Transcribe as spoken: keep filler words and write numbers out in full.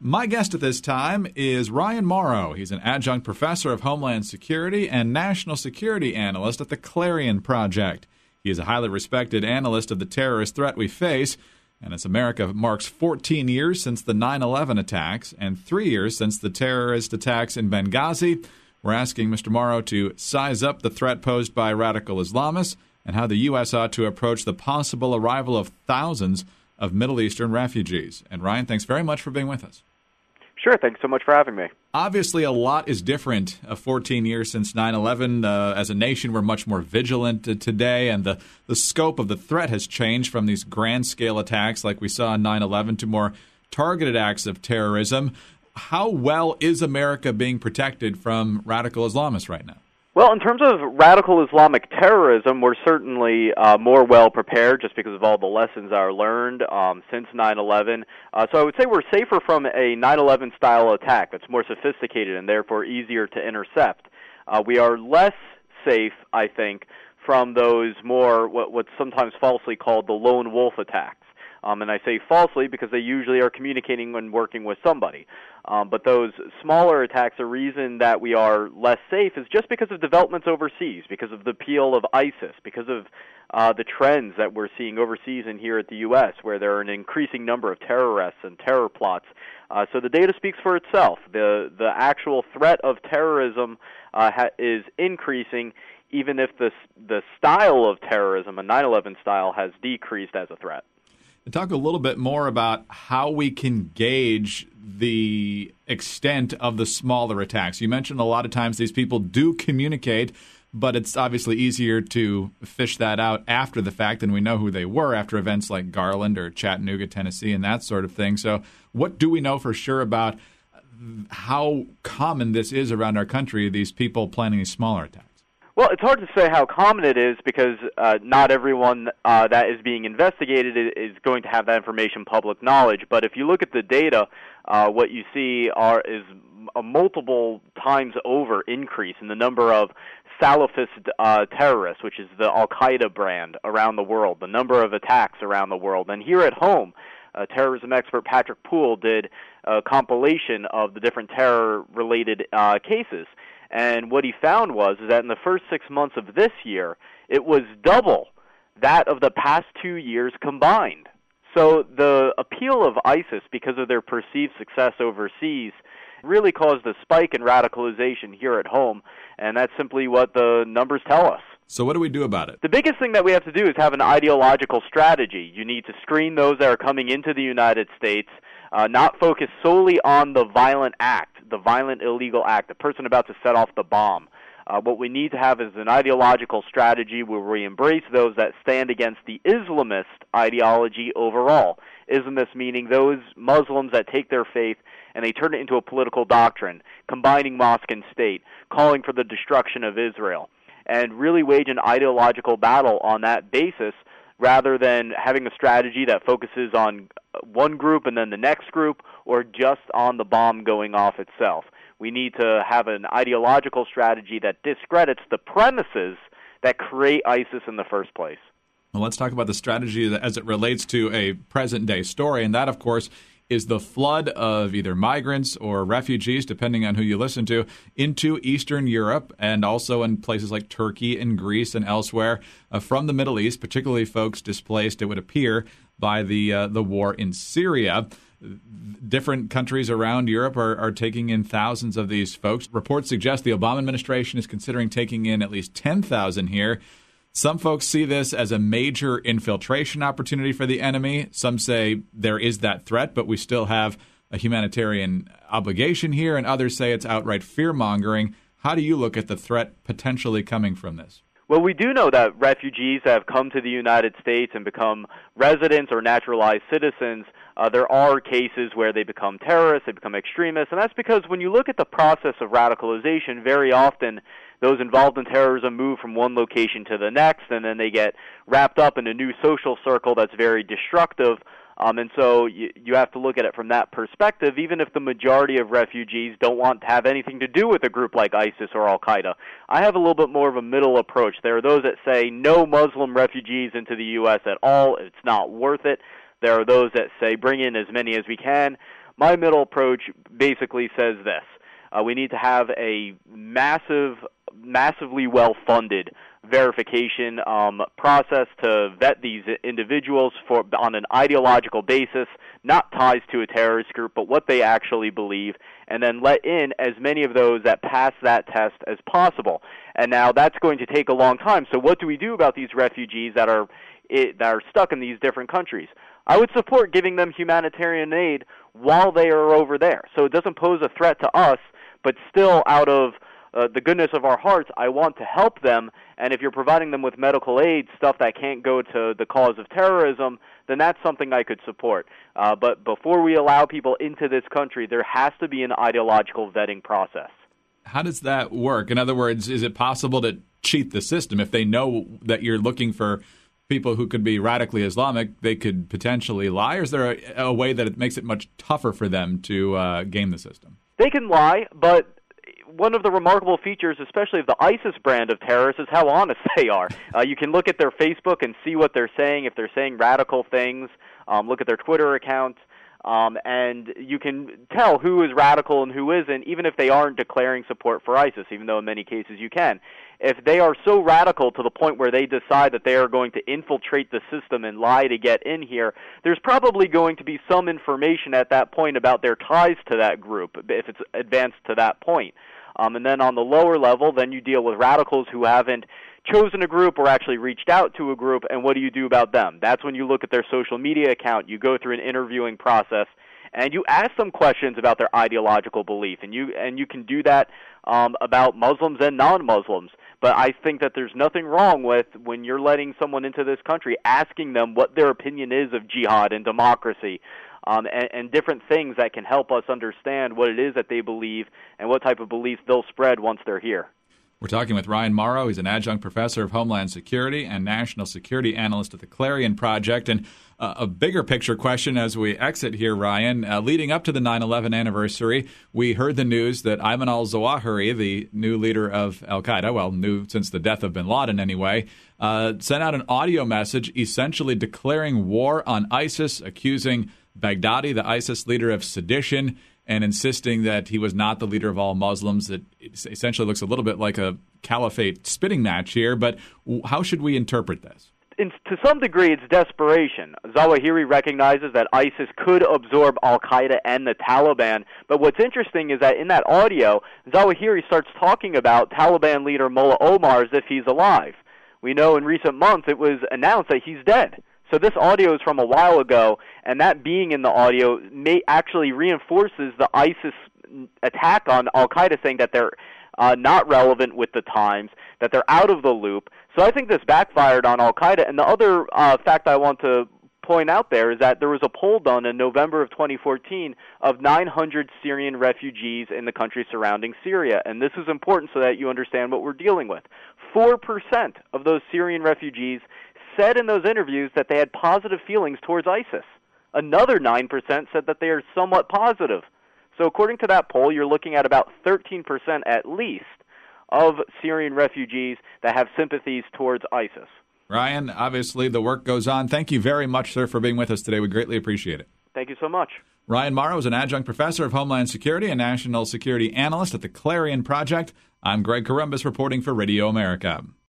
My guest at this time is Ryan Mauro. He's an adjunct professor of Homeland Security and national security analyst at the Clarion Project. He is a highly respected analyst of the terrorist threat we face, and as America marks fourteen years since the nine eleven attacks and three years since the terrorist attacks in Benghazi, we're asking Mister Mauro to size up the threat posed by radical Islamists and how the U S ought to approach the possible arrival of thousands of Middle Eastern refugees. And Ryan, thanks very much for being with us. Sure, thanks so much for having me. Obviously, a lot is different uh, fourteen years since nine eleven. Uh, as a nation, we're much more vigilant uh, today, and the, the scope of the threat has changed from these grand-scale attacks like we saw in nine eleven to more targeted acts of terrorism. How well is America being protected from radical Islamists right now? Well, in terms of radical Islamic terrorism, we're certainly uh, more well-prepared just because of all the lessons that are learned um, since nine eleven. Uh, so I would say we're safer from a nine eleven style attack that's more sophisticated and therefore easier to intercept. Uh, we are less safe, I think, from those more, what, what's sometimes falsely called the lone wolf attacks. Um, and I say falsely because they usually are communicating when working with somebody. Um, but those smaller attacks, the reason that we are less safe is just because of developments overseas, because of the appeal of ISIS, because of uh, the trends that we're seeing overseas and here at the U S, where there are an increasing number of terror arrests and terror plots. Uh, so the data speaks for itself. The, the actual threat of terrorism uh, ha- is increasing, even if the, the style of terrorism, a nine eleven style, has decreased as a threat. Talk a little bit more about how we can gauge the extent of the smaller attacks. You mentioned a lot of times these people do communicate, but it's obviously easier to fish that out after the fact, and we know who they were after events like Garland or Chattanooga, Tennessee, and that sort of thing. So what do we know for sure about how common this is around our country, these people planning these smaller attacks? Well, it's hard to say how common it is because uh, not everyone uh, that is being investigated is going to have that information public knowledge. But if you look at the data, uh, what you see are is a multiple times over increase in the number of Salafist uh, terrorists, which is the Al-Qaeda brand around the world, the number of attacks around the world. And here at home, uh, terrorism expert Patrick Poole did a compilation of the different terror-related uh, cases. And what he found was is that in the first six months of this year, it was double that of the past two years combined. So the appeal of ISIS, because of their perceived success overseas, really caused a spike in radicalization here at home, and that's simply what the numbers tell us. So what do we do about it? The biggest thing that we have to do is have an ideological strategy. You need to screen those that are coming into the United States, uh, not focus solely on the violent act, the violent illegal act, the person about to set off the bomb. Uh, what we need to have is an ideological strategy where we embrace those that stand against the Islamist ideology overall. Islamist meaning those Muslims that take their faith and they turn it into a political doctrine, combining mosque and state, calling for the destruction of Israel, and really wage an ideological battle on that basis rather than having a strategy that focuses on one group and then the next group or just on the bomb going off itself. We need to have an ideological strategy that discredits the premises that create ISIS in the first place. Well, let's talk about the strategy as it relates to a present-day story, and that, of course, is the flood of either migrants or refugees, depending on who you listen to, into Eastern Europe and also in places like Turkey and Greece and elsewhere uh, from the Middle East, particularly folks displaced, it would appear, by the uh, the war in Syria. Different countries around Europe are, are taking in thousands of these folks. Reports suggest the Obama administration is considering taking in at least ten thousand here. Some folks see this as a major infiltration opportunity for the enemy. Some say there is that threat, but we still have a humanitarian obligation here, and others say it's outright fear-mongering. How do you look at the threat potentially coming from this? Well, we do know that refugees have come to the United States and become residents or naturalized citizens. Uh, there are cases where they become terrorists, they become extremists, and that's because when you look at the process of radicalization, very often those involved in terrorism move from one location to the next, and then they get wrapped up in a new social circle that's very destructive. Um, and so you, you have to look at it from that perspective, even if the majority of refugees don't want to have anything to do with a group like ISIS or Al-Qaeda. I have a little bit more of a middle approach. There are those that say no Muslim refugees into the U S at all. It's not worth it. There are those that say bring in as many as we can. My middle approach basically says this. Uh, we need to have a massive, massively well-funded verification um, process to vet these individuals for on an ideological basis, not ties to a terrorist group, but what they actually believe, and then let in as many of those that pass that test as possible. And now that's going to take a long time. So what do we do about these refugees that are it, that are stuck in these different countries? I would support giving them humanitarian aid while they are over there, so it doesn't pose a threat to us, but still out of uh, the goodness of our hearts, I want to help them. And if you're providing them with medical aid, stuff that can't go to the cause of terrorism, then that's something I could support. Uh, but before we allow people into this country, there has to be an ideological vetting process. How does that work? In other words, is it possible to cheat the system? If they know that you're looking for people who could be radically Islamic, they could potentially lie? Or is there a, a way that it makes it much tougher for them to uh, game the system? They can lie, but one of the remarkable features, especially of the ISIS brand of terrorists, is how honest they are. Uh, you can look at their Facebook and see what they're saying, if they're saying radical things. Um, look at their Twitter account, um, and you can tell who is radical and who isn't, even if they aren't declaring support for ISIS, even though in many cases you can. If they are so radical to the point where they decide that they are going to infiltrate the system and lie to get in here, there's probably going to be some information at that point about their ties to that group, if it's advanced to that point. Um, and then on the lower level, then you deal with radicals who haven't chosen a group or actually reached out to a group, and what do you do about them? That's when you look at their social media account, you go through an interviewing process, and you ask them questions about their ideological belief, and you and you can do that um, about Muslims and non-Muslims. But I think that there's nothing wrong with, when you're letting someone into this country, asking them what their opinion is of jihad and democracy, um, and, and different things that can help us understand what it is that they believe and what type of beliefs they'll spread once they're here. We're talking with Ryan Mauro. He's an adjunct professor of Homeland Security and national security analyst at the Clarion Project. And uh, a bigger picture question as we exit here, Ryan. Uh, leading up to the nine eleven anniversary, we heard the news that Ayman al-Zawahiri, the new leader of al-Qaeda, well, new since the death of bin Laden anyway, uh, sent out an audio message essentially declaring war on ISIS, accusing Baghdadi, the ISIS leader, of sedition, and insisting that he was not the leader of all Muslims. It essentially looks a little bit like a caliphate spitting match here, but how should we interpret this? In, to some degree, it's desperation. Zawahiri recognizes that ISIS could absorb al-Qaeda and the Taliban, but what's interesting is that in that audio, Zawahiri starts talking about Taliban leader Mullah Omar as if he's alive. We know in recent months it was announced that he's dead. So this audio is from a while ago, and that being in the audio may actually reinforces the ISIS attack on al-Qaeda, saying that they're uh, not relevant with the times, that they're out of the loop. So I think this backfired on al-Qaeda. And the other uh, fact I want to point out there is that there was a poll done in November of twenty fourteen of nine hundred Syrian refugees in the country surrounding Syria. And this is important so that you understand what we're dealing with. four percent of those Syrian refugees said in those interviews that they had positive feelings towards ISIS. Another nine percent said that they are somewhat positive. So according to that poll, you're looking at about thirteen percent at least of Syrian refugees that have sympathies towards ISIS. Ryan, obviously the work goes on. Thank you very much, sir, for being with us today. We greatly appreciate it. Thank you so much. Ryan Mauro is an adjunct professor of Homeland Security and national security analyst at the Clarion Project. I'm Greg Corombos reporting for Radio America.